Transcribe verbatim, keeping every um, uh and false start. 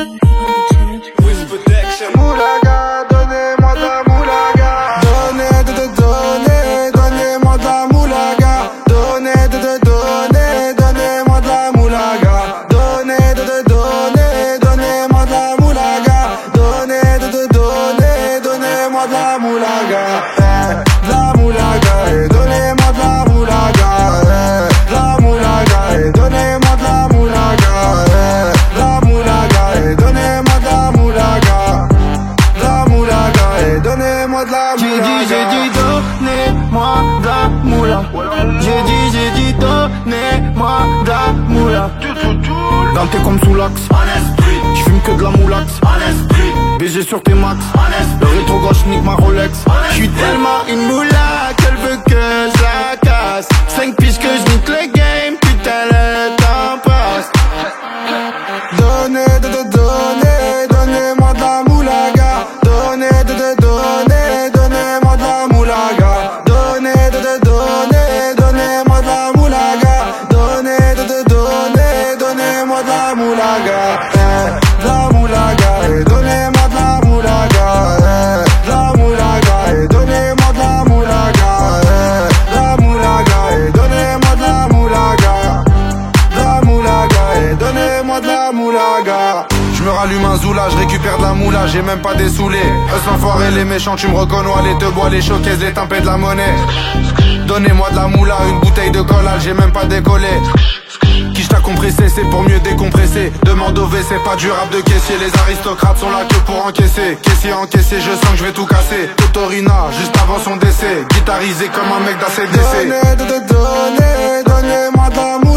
Moulaga, donnez-moi de la moulaga. Donnez, de, de, donnez, donnez-moi de la moulaga. Donnez, de, de, donnez, donnez-moi de la moulaga. Donnez, de, de, donnez, donnez-moi de la moulaga. Donnez, de, de, donnez, donnez-moi de la moulaga. Eh, de la moulaga, eh, donnez-moi de la moulaga. Eh, de la moulaga, eh, donnez-moi de la moulaga. Eh, de la moulaga, eh, donnez-moi de la moulaga. La moulaga, et donnez-moi de la moulaga. J'ai dit, j'ai dit, donnez-moi de la moula. J'ai dit, j'ai dit, donnez-moi de la moula. Dans tes comme sous l'axe, j'fume que de la moulax. B G sur tes max, le rétro gauche nique ma Rolex. J'suis tellement une moula qu'elle veut que je la casse. Cinq piges que j'nique le game, putain le temps passe. Donnez, de, de, donnez, donnez-moi de la moulaga. Donnez, de, de, donnez, donnez-moi de la moulaga. Donnez, de, de, donnez, donnez-moi de la moulaga. Donnez, de, de, donnez, donnez-moi de la moulaga. Eh, de la moulaga, et donnez-moi de la moulaga. Eh, de la moulaga, et donnez-moi de la moulaga. Eh, de la moulaga, et donnez-moi de la moulaga. De la moulaga, et donnez-moi de la moulaga. Je me rallume un zoula, je récupère de la moula, j'ai même pas dessoulé. Eux s'enfoirés, les méchants, tu me reconnais, les te bois, les showcases, les timpés de la monnaie. Donnez-moi de la moula, une bouteille de collal, j'ai même pas décollé. Qui t'a compressé, c'est pour mieux décompresser. Demande au V, c'est pas du rap de caissier. Les aristocrates sont là que pour encaisser. Caissier encaissé, je sens que je vais tout casser. Totorina, juste avant son décès. Guitarisé comme un mec d'A C D C. Donnez, de, de, donnez, donnez-moi de la moula.